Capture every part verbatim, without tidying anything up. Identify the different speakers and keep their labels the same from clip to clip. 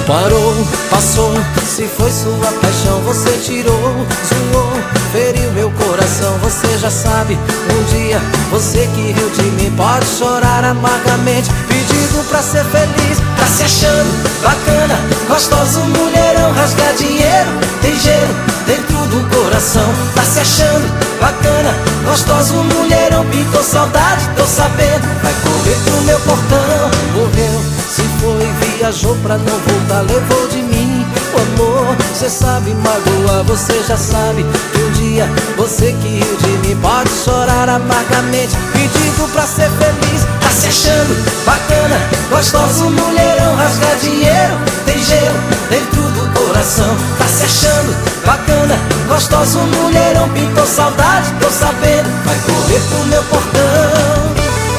Speaker 1: Parou, passou, se foi sua paixão, você tirou, zoou, feriu meu coração. Você já sabe, um dia você que riu de mim pode chorar amargamente, pedindo pra ser feliz. Tá se achando bacana, gostoso, mulherão, rasga dinheiro, tem gelo dentro do coração. Tá se achando bacana, gostoso, mulherão, pintou saudade, tô sabendo, vai correr pro meu portão. Morreu, se foi, viajou pra não voltar, levou de mim o amor. Cê sabe magoar, você já sabe que um dia você que riu de mim pode chorar amargamente, pedindo pra ser feliz. Tá se achando bacana, gostoso, mulherão, rasga dinheiro, tem gelo dentro do coração. Tá se achando bacana, gostoso, mulherão, pintou saudade, tô sabendo, vai correr pro meu portão.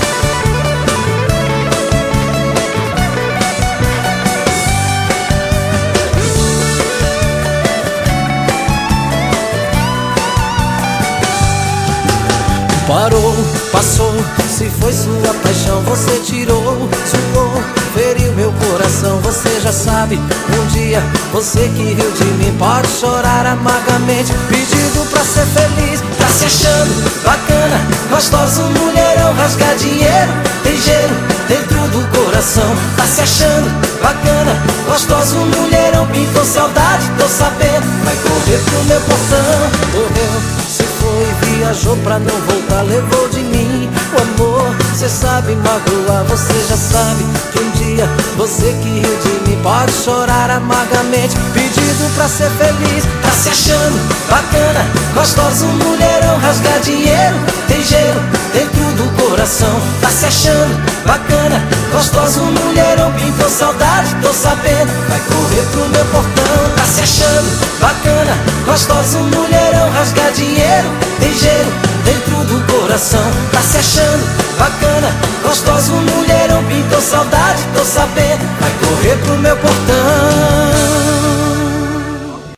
Speaker 1: Parou, passou, se foi sua paixão, você tirou, zoou, feriu meu coração. Você já sabe, um dia você que riu de mim pode chorar amargamente, pedindo pra ser feliz. Tá se achando bacana, gostoso, mulherão, rasga dinheiro, tem gelo dentro do coração. Tá se achando bacana, gostoso, mulherão, pintou saudade, tô sabendo, vai correr pro meu portão. Morreu, se foi, viajou pra não voltar, levou de mim o amor. Cê sabe magoar, você já sabe que um dia você que riu de mim pode chorar amargamente, pedindo pra ser feliz. Tá se achando bacana, gostoso, mulherão, rasga dinheiro, tem gelo dentro do coração. Tá se achando bacana, gostoso, mulherão, pintou saudade, tô sabendo, vai correr pro meu portão. Tá se achando bacana, gostoso, mulherão, rasga dinheiro, tem gelo dentro do coração. Tá se achando bacana, gostoso, mulherão, pintou saudade, tô sabendo, vai correr pro meu portão.